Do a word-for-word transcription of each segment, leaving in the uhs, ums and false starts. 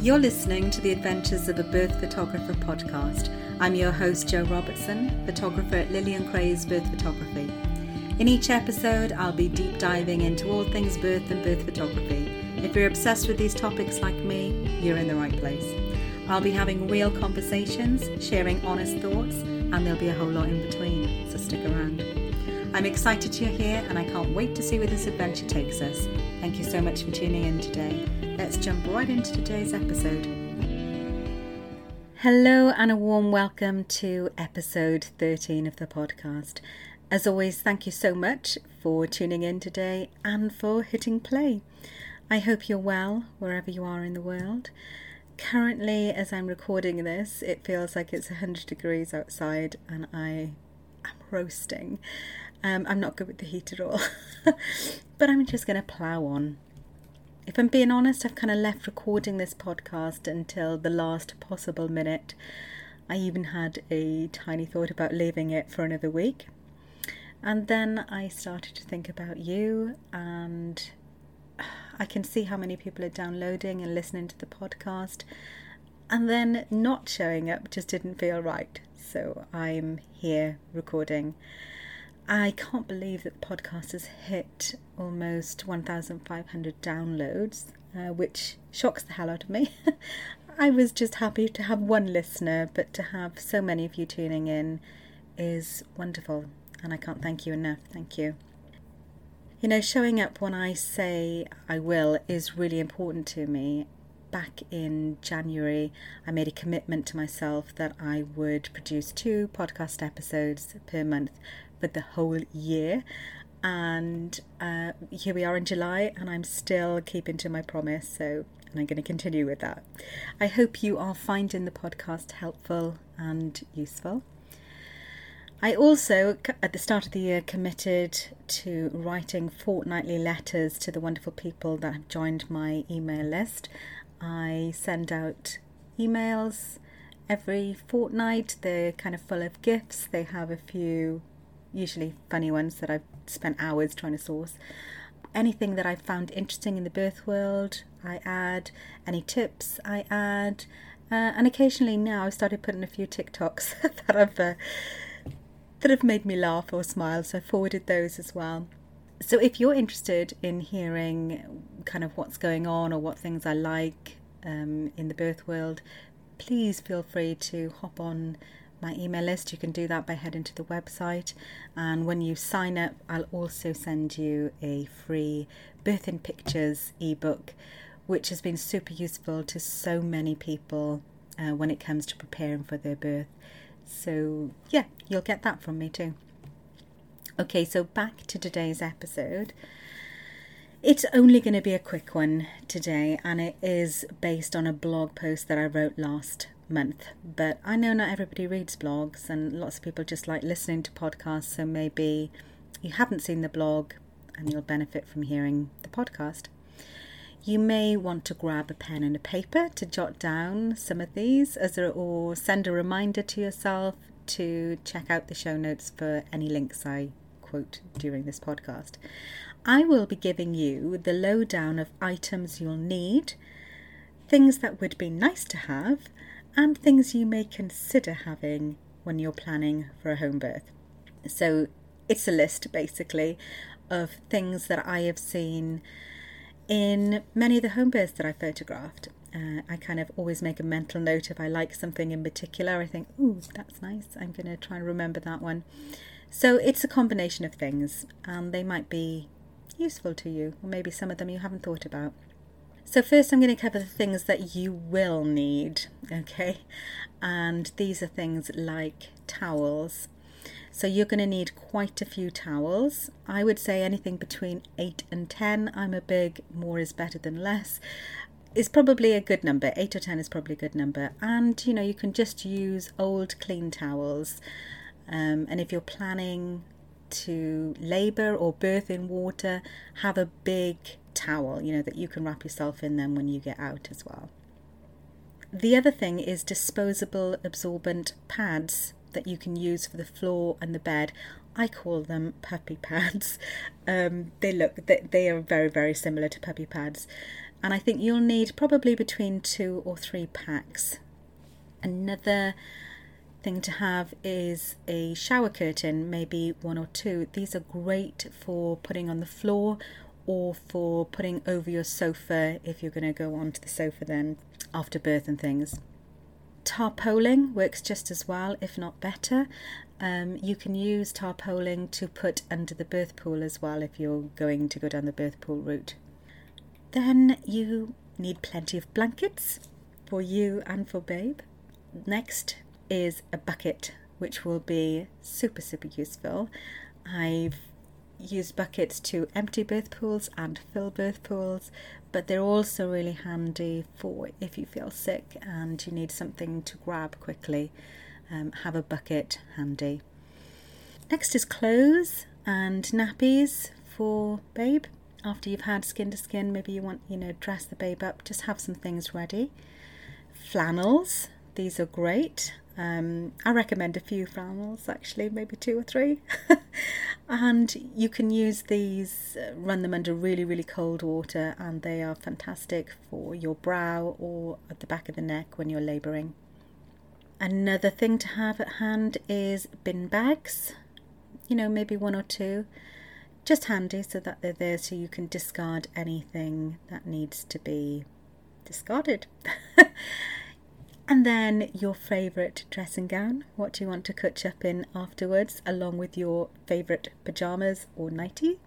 You're listening to the Adventures of a Birth Photographer podcast. I'm your host, Jo Robertson, photographer at Lillian Cray's Birth Photography. In each episode, I'll be deep diving into all things birth and birth photography. If you're obsessed with these topics like me, you're in the right place. I'll be having real conversations, sharing honest thoughts, and there'll be a whole lot in between, so stick around. I'm excited you're here and I can't wait to see where this adventure takes us. Thank you so much for tuning in today. Let's jump right into today's episode. Hello and a warm welcome to episode thirteen of the podcast. As always, thank you so much for tuning in today and for hitting play. I hope you're well wherever you are in the world. Currently, as I'm recording this, it feels like it's one hundred degrees outside and I am roasting. Um, I'm not good with the heat at all, but I'm just going to plough on. If I'm being honest, I've kind of left recording this podcast until the last possible minute. I even had a tiny thought about leaving it for another week. And then I started to think about you, and I can see how many people are downloading and listening to the podcast. And then not showing up just didn't feel right. So I'm here recording. I can't believe that the podcast has hit almost one thousand five hundred downloads, uh, which shocks the hell out of me. I was just happy to have one listener, but to have so many of you tuning in is wonderful, and I can't thank you enough. Thank you. You know, showing up when I say I will is really important to me. Back in January, I made a commitment to myself that I would produce two podcast episodes per month for the whole year, and uh, here we are in July and I'm still keeping to my promise, so and I'm going to continue with that. I hope you are finding the podcast helpful and useful. I also, at the start of the year, committed to writing fortnightly letters to the wonderful people that have joined my email list. I send out emails every fortnight. They're kind of full of gifts. They have a few usually funny ones that I've spent hours trying to source. Anything that I've found interesting in the birth world, I add. Any tips, I add. Uh, and occasionally now I've started putting a few TikToks that have uh, that have made me laugh or smile, so I forwarded those as well. So if you're interested in hearing kind of what's going on or what things I like um, in the birth world, please feel free to hop on my email list. You can do that by heading to the website, and when you sign up I'll also send you a free Birth in Pictures ebook, which has been super useful to so many people uh, when it comes to preparing for their birth. So yeah, you'll get that from me too. Okay, so back to today's episode. It's only going to be a quick one today, and it is based on a blog post that I wrote last month. But I know not everybody reads blogs, and lots of people just like listening to podcasts, so maybe you haven't seen the blog and you'll benefit from hearing the podcast. You may want to grab a pen and a paper to jot down some of these, as a, or send a reminder to yourself to check out the show notes for any links I quote during this podcast. I will be giving you the lowdown of items you'll need, things that would be nice to have, and things you may consider having when you're planning for a home birth. So it's a list basically of things that I have seen in many of the home births that I photographed. Uh, I kind of always make a mental note if I like something in particular. I think, ooh, that's nice. I'm going to try and remember that one. So it's a combination of things, and they might be useful to you, or maybe some of them you haven't thought about. So first I'm going to cover the things that you will need, okay? And these are things like towels. So you're going to need quite a few towels. I would say anything between eight and ten. I'm a big more is better than less. Is probably a good number. eight or ten is probably a good number. And, you know, you can just use old clean towels. Um, and if you're planning to labour or birth in water, have a big towel, you know, that you can wrap yourself in them when you get out as well. The other thing is disposable absorbent pads that you can use for the floor and the bed. I call them puppy pads. Um, they look, they, they are very, very similar to puppy pads. and I think you'll need probably between two or three packs. Another thing to have is a shower curtain, maybe one or two. These are great for putting on the floor or for putting over your sofa if you're going to go onto the sofa then after birth and things. Tarpaulin works just as well, if not better. Um, you can use tarpaulin to put under the birth pool as well if you're going to go down the birth pool route. Then you need plenty of blankets for you and for babe. Next is a bucket, which will be super, super useful. I've used buckets to empty birth pools and fill birth pools, but they're also really handy for if you feel sick and you need something to grab quickly. Um, have a bucket handy. Next is clothes and nappies for babe. After you've had skin to skin, maybe you want, you know, dress the babe up, just have some things ready. Flannels, these are great. Um, I recommend a few flannels, actually, maybe two or three. And you can use these, uh, run them under really, really cold water, and they are fantastic for your brow or at the back of the neck when you're labouring. Another thing to have at hand is bin bags, you know, maybe one or two, just handy so that they're there so you can discard anything that needs to be discarded. And then your favourite dressing gown, what do you want to catch up in afterwards, along with your favourite pyjamas or nightie.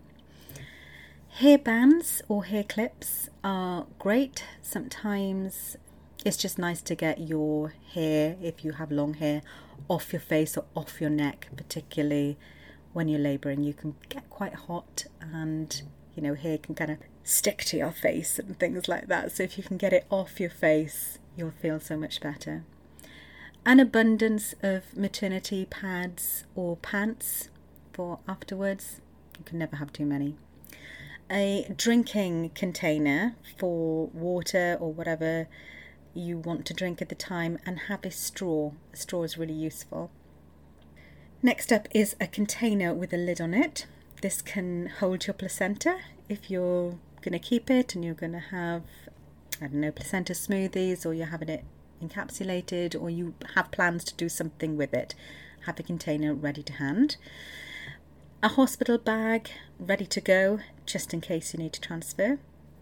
Hair bands or hair clips are great. Sometimes it's just nice to get your hair, if you have long hair, off your face or off your neck, particularly when you're labouring. You can get quite hot and, you know, hair can kind of stick to your face and things like that. So if you can get it off your face, you'll feel so much better. An abundance of maternity pads or pants for afterwards. You can never have too many. A drinking container for water or whatever you want to drink at the time, and have a straw. A straw is really useful. Next up is a container with a lid on it. This can hold your placenta if you're going to keep it and you're going to have, I don't know, placenta smoothies, or you're having it encapsulated, or you have plans to do something with it. Have a container ready to hand. A hospital bag ready to go, just in case you need to transfer.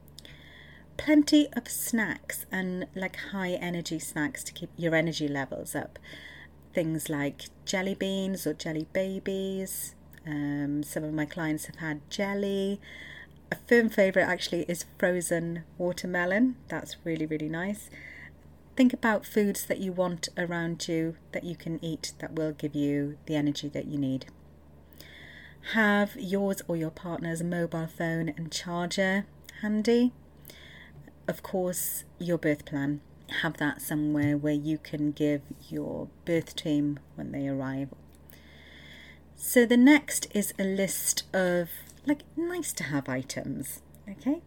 Plenty of snacks, and like high energy snacks to keep your energy levels up. Things like jelly beans or jelly babies. Um, some of my clients have had jelly. A firm favourite actually is frozen watermelon. That's really, really nice. Think about foods that you want around you that you can eat that will give you the energy that you need. Have yours or your partner's mobile phone and charger handy. Of course, your birth plan. Have that somewhere where you can give your birth team when they arrive. So the next is a list of like nice to have items. Okay.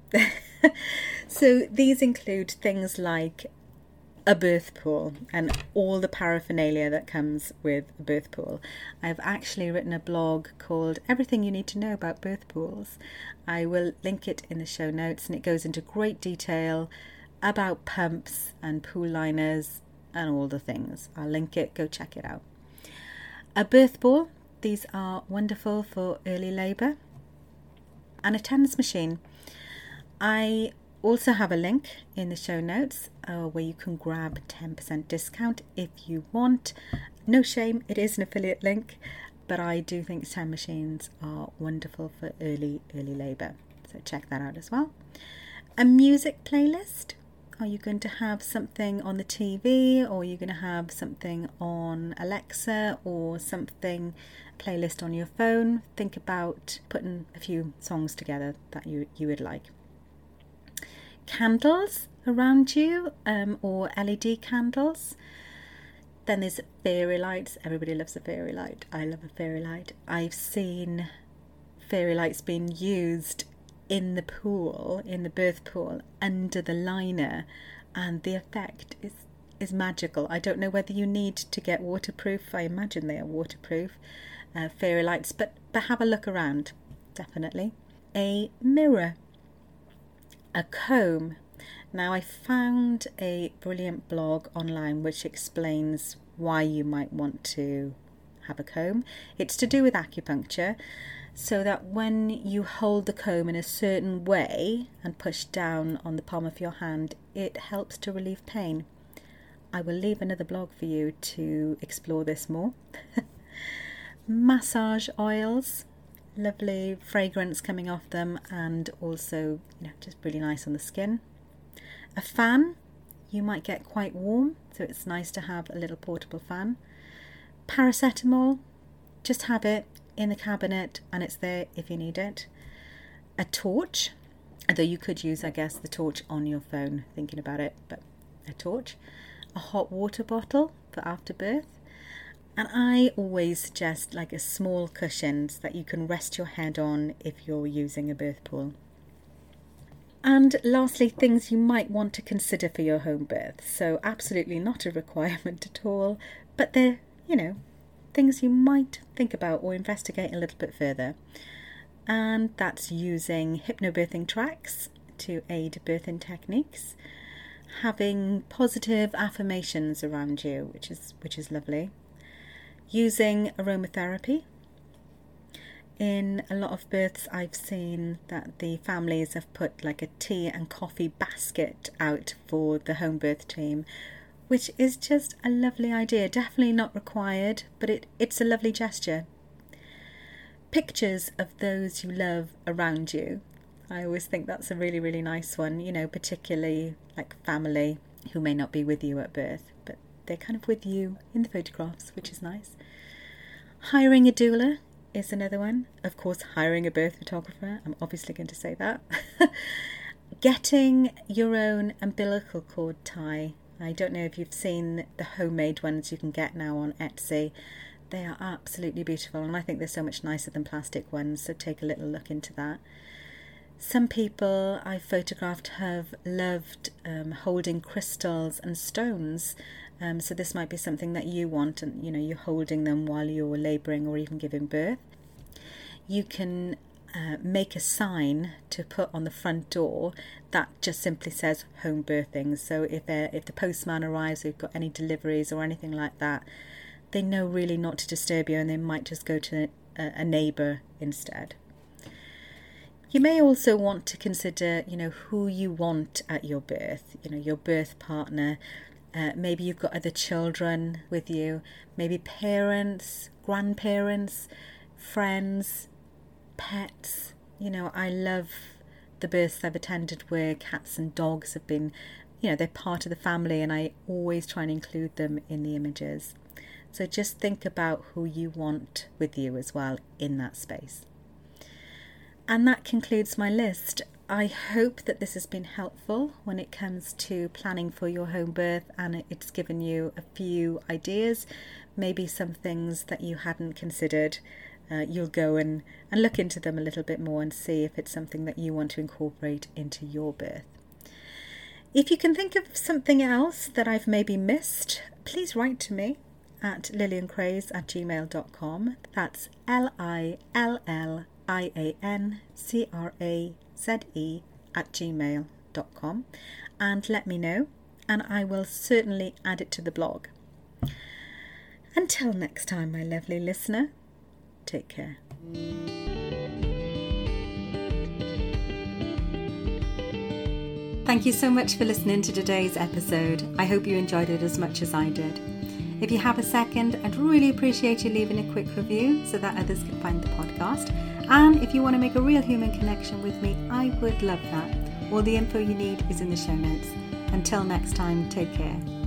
So these include things like a birth pool and all the paraphernalia that comes with a birth pool. I've actually written a blog called Everything You Need to Know About Birth Pools. I will link it in the show notes, and it goes into great detail about pumps and pool liners and all the things. I'll link it, go check it out. A birth ball, these are wonderful for early labour. And a TENS machine. I also have a link in the show notes uh, where you can grab ten percent discount if you want. No shame, it is an affiliate link, but I do think TENS machines are wonderful for early, early labour. So check that out as well. A music playlist. Are you going to have something on the T V, or are you going to have something on Alexa, or something, playlist on your phone? Think about putting a few songs together that you, you would like. Candles around you, um, or L E D candles. Then there's fairy lights. Everybody loves a fairy light. I love a fairy light. I've seen fairy lights being used in the pool, in the birth pool, under the liner, and the effect is is magical. I don't know whether you need to get waterproof. I imagine they are waterproof uh, fairy lights, but but have a look around, definitely. A mirror, a comb. Now, I found a brilliant blog online which explains why you might want to have a comb. It's to do with acupuncture, so that when you hold the comb in a certain way and push down on the palm of your hand, it helps to relieve pain. I will leave another blog for you to explore this more. Massage oils, lovely fragrance coming off them, and also, you know, just really nice on the skin. A fan, you might get quite warm, so it's nice to have a little portable fan. Paracetamol, just have it in the cabinet and it's there if you need it. A torch, although you could use, I guess, the torch on your phone, thinking about it, but a torch. A hot water bottle for after birth. And I always suggest like a small cushion so that you can rest your head on if you're using a birth pool. And lastly, things you might want to consider for your home birth. So absolutely not a requirement at all, but they're, you know, things you might think about or investigate a little bit further. And that's using hypnobirthing tracks to aid birthing techniques, having positive affirmations around you, which is which is lovely, using aromatherapy. In a lot of births I've seen that the families have put like a tea and coffee basket out for the home birth team, which is just a lovely idea. Definitely not required, but it, it's a lovely gesture. Pictures of those you love around you. I always think that's a really, really nice one, you know, particularly like family who may not be with you at birth, but they're kind of with you in the photographs, which is nice. Hiring a doula is another one. Of course, hiring a birth photographer. I'm obviously going to say that. Getting your own umbilical cord tie. I don't know if you've seen the homemade ones you can get now on Etsy. They are absolutely beautiful, and I think they're so much nicer than plastic ones, so take a little look into that. Some people I've photographed have loved um, holding crystals and stones, um, so this might be something that you want, and you know, you're holding them while you're labouring or even giving birth. You can uh, make a sign to put on the front door that just simply says home birthing, so if, if the postman arrives or you've got any deliveries or anything like that, they know really not to disturb you, and they might just go to a, a neighbour instead. You may also want to consider, you know, who you want at your birth, you know, your birth partner. Uh, maybe you've got other children with you, maybe parents, grandparents, friends, pets. You know, I love the births I've attended where cats and dogs have been, you know, they're part of the family, and I always try and include them in the images. So just think about who you want with you as well in that space. And that concludes my list. I hope that this has been helpful when it comes to planning for your home birth, and it's given you a few ideas, maybe some things that you hadn't considered. Uh, you'll go and, and look into them a little bit more and see if it's something that you want to incorporate into your birth. If you can think of something else that I've maybe missed, please write to me at lillian craze at gmail dot com. That's L I L L I A N C R A Z E at gmail dot com, and let me know, and I will certainly add it to the blog. Until next time, my lovely listener, take care. Thank you so much for listening to today's episode. I hope you enjoyed it as much as I did. If you have a second, I'd really appreciate you leaving a quick review so that others can find the podcast. And if you want to make a real human connection with me, I would love that. All the info you need is in the show notes. Until next time, take care.